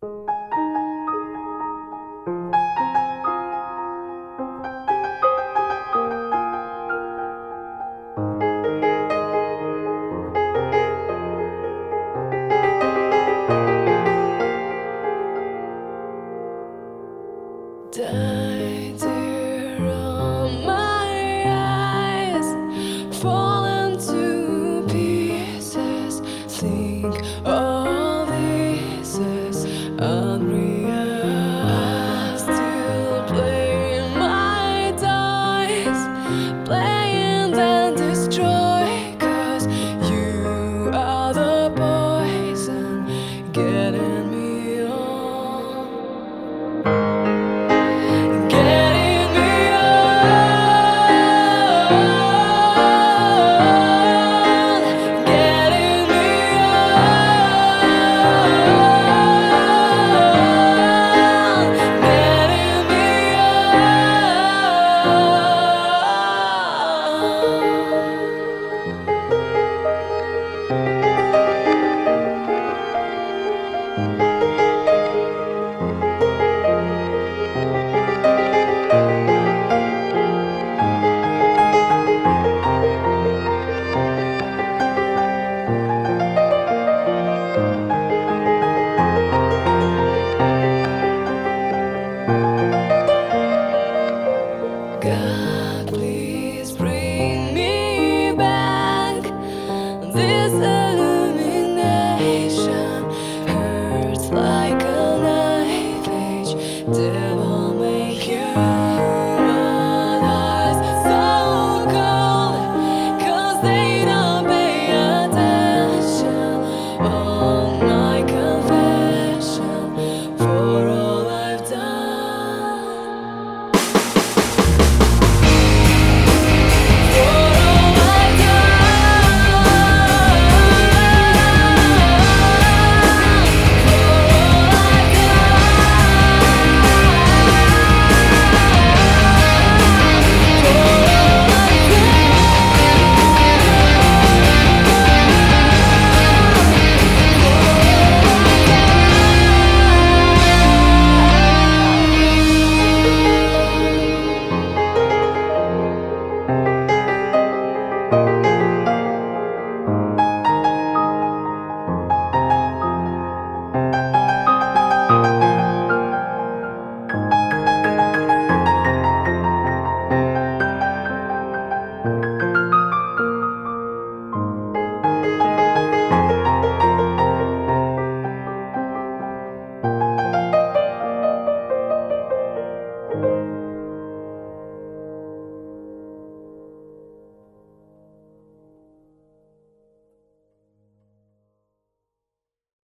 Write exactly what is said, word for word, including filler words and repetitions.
Die, tear on my eyes, falling to pieces. Think all this is unreal. I still play my dice, playing then destroy. 'Cause you are the poison getting me on. Getting me on, getting me on, getting me God, please bring me back. This illumination hurts like a knife edge.